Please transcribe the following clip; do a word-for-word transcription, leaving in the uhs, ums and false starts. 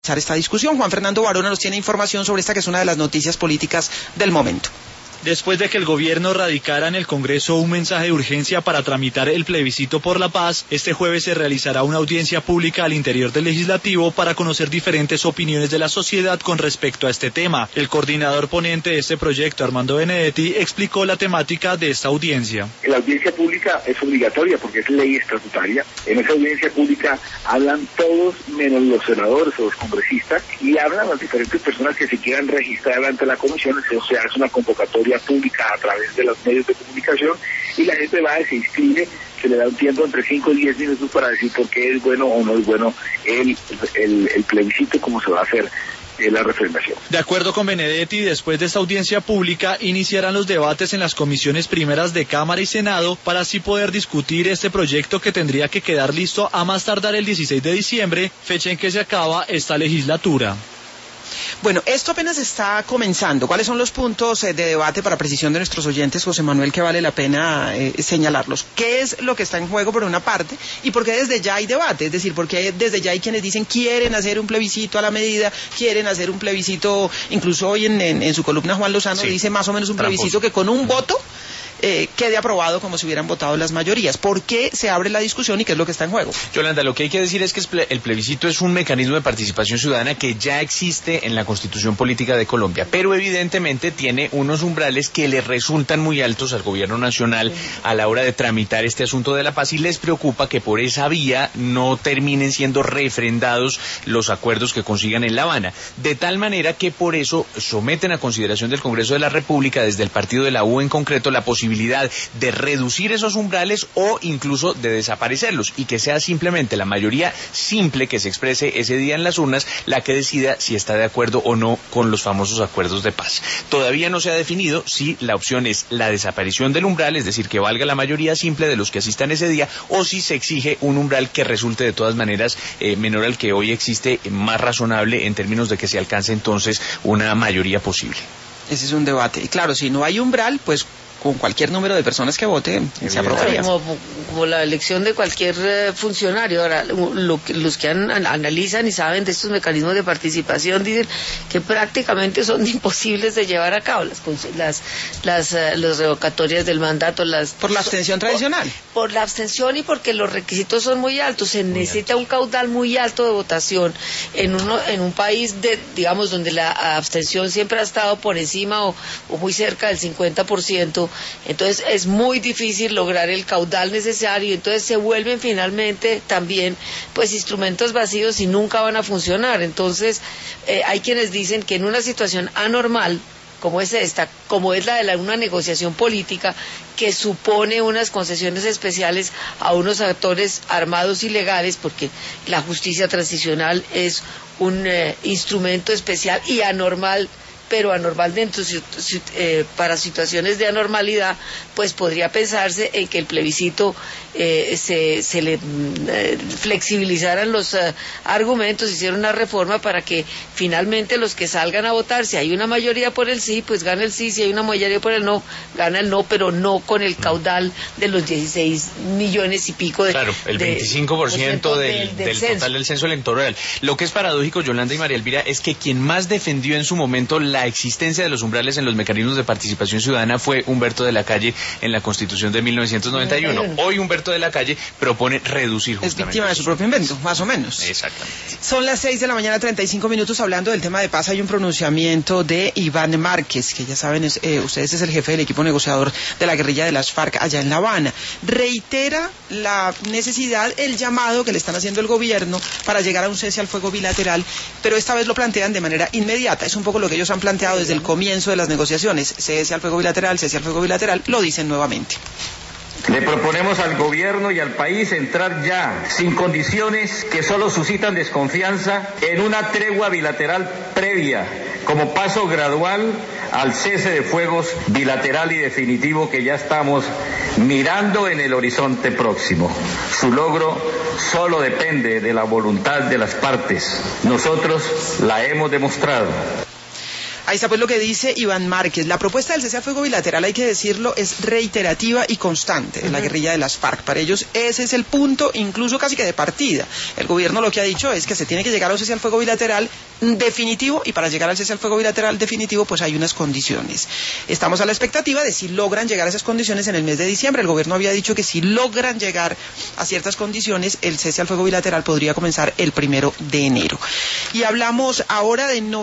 esta discusión. Juan Fernando Barona nos tiene información sobre esta que es una de las noticias políticas del momento. Después de que el gobierno radicara en el Congreso un mensaje de urgencia para tramitar el plebiscito por la paz, este jueves se realizará una audiencia pública al interior del legislativo para conocer diferentes opiniones de la sociedad con respecto a este tema. El coordinador ponente de este proyecto, Armando Benedetti, explicó la temática de esta audiencia. La audiencia pública es obligatoria porque es ley estatutaria. En esa audiencia pública hablan todos menos los senadores o los congresistas y hablan las diferentes personas que se quieran registrar ante la comisión. O sea, es una convocatoria pública a través de los medios de comunicación y la gente va y se inscribe, se le da un tiempo entre cinco y diez minutos para decir por qué es bueno o no es bueno el, el, el plebiscito, cómo se va a hacer eh, la referendación. De acuerdo con Benedetti, después de esta audiencia pública iniciarán los debates en las comisiones primeras de Cámara y Senado para así poder discutir este proyecto que tendría que quedar listo a más tardar el dieciséis de diciembre, fecha en que se acaba esta legislatura. Bueno, esto apenas está comenzando. ¿Cuáles son los puntos eh, de debate para precisión de nuestros oyentes, José Manuel, que vale la pena eh, señalarlos? ¿Qué es lo que está en juego por una parte y por qué desde ya hay debate? Es decir, porque desde ya hay quienes dicen quieren hacer un plebiscito a la medida, quieren hacer un plebiscito, incluso hoy en, en, en su columna Juan Lozano sí, dice más o menos un tramposo. Plebiscito que con un voto Eh, quede aprobado como si hubieran votado las mayorías. ¿Por qué se abre la discusión y qué es lo que está en juego? Yolanda, lo que hay que decir es que el plebiscito es un mecanismo de participación ciudadana que ya existe en la Constitución Política de Colombia, pero evidentemente tiene unos umbrales que le resultan muy altos al gobierno nacional a la hora de tramitar este asunto de la paz y les preocupa que por esa vía no terminen siendo refrendados los acuerdos que consigan en La Habana, de tal manera que por eso someten a consideración del Congreso de la República, desde el partido de la U en concreto, la posibilidad de reducir esos umbrales o incluso de desaparecerlos y que sea simplemente la mayoría simple que se exprese ese día en las urnas la que decida si está de acuerdo o no con los famosos acuerdos de paz. Todavía no se ha definido si la opción es la desaparición del umbral, es decir, que valga la mayoría simple de los que asistan ese día, o si se exige un umbral que resulte de todas maneras eh, menor al que hoy existe, más razonable en términos de que se alcance entonces una mayoría posible. Ese es un debate. Y claro, si no hay umbral, pues con cualquier número de personas que vote se aprobaría. Como, como la elección de cualquier eh, funcionario. Ahora, lo, los que an, analizan y saben de estos mecanismos de participación dicen que prácticamente son imposibles de llevar a cabo las las las, uh, las revocatorias del mandato. Las, por la abstención tradicional. Por, por la abstención y porque los requisitos son muy altos. Se muy necesita alto. un caudal muy alto de votación en uno en un país de digamos donde la abstención siempre ha estado por encima o, o muy cerca del cincuenta por ciento. Entonces es muy difícil lograr el caudal necesario, entonces se vuelven finalmente también pues instrumentos vacíos y nunca van a funcionar. Entonces eh, hay quienes dicen que en una situación anormal como es esta, como es la de la, una negociación política que supone unas concesiones especiales a unos actores armados y legales, porque la justicia transicional es un eh, instrumento especial y anormal, pero anormal dentro eh, para situaciones de anormalidad, pues podría pensarse en que el plebiscito eh, se, se le eh, flexibilizaran los eh, argumentos, hicieran una reforma para que finalmente los que salgan a votar, si hay una mayoría por el sí, pues gana el sí, si hay una mayoría por el no, gana el no, pero no con el caudal de los dieciséis millones y pico de... Claro, el veinticinco por ciento de, del, del, del censo. Total del censo electoral. Lo que es paradójico, Yolanda y María Elvira, es que quien más defendió en su momento la existencia de los umbrales en los mecanismos de participación ciudadana fue Humberto de la Calle en la Constitución de mil novecientos noventa y uno. Hoy Humberto de la Calle propone reducir justamente. Es víctima de su propio invento, más o menos. Exactamente. Son las seis de la mañana, treinta y cinco minutos, hablando del tema de paz. Hay un pronunciamiento de Iván Márquez, que ya saben, es, eh, ustedes es el jefe del equipo negociador de la guerrilla de las FARC allá en La Habana. Reitera la necesidad, el llamado que le están haciendo el gobierno para llegar a un cese al fuego bilateral, pero esta vez lo plantean de manera inmediata. Es un poco lo que ellos han planteado desde el comienzo de las negociaciones. Cese al fuego bilateral, cese al fuego bilateral, lo dicen nuevamente. Le proponemos al gobierno y al país entrar ya, sin condiciones que solo suscitan desconfianza, en una tregua bilateral previa, como paso gradual al cese de fuegos bilateral y definitivo que ya estamos mirando en el horizonte próximo. Su logro solo depende de la voluntad de las partes. Nosotros la hemos demostrado. Ahí está pues lo que dice Iván Márquez. La propuesta del cese al fuego bilateral, hay que decirlo, es reiterativa y constante en uh-huh. la guerrilla de las FARC. Para ellos ese es el punto, incluso casi que de partida. El gobierno lo que ha dicho es que se tiene que llegar al cese al fuego bilateral definitivo, y para llegar al cese al fuego bilateral definitivo pues hay unas condiciones. Estamos a la expectativa de si logran llegar a esas condiciones en el mes de diciembre. El gobierno había dicho que si logran llegar a ciertas condiciones, el cese al fuego bilateral podría comenzar el primero de enero. Y hablamos ahora de no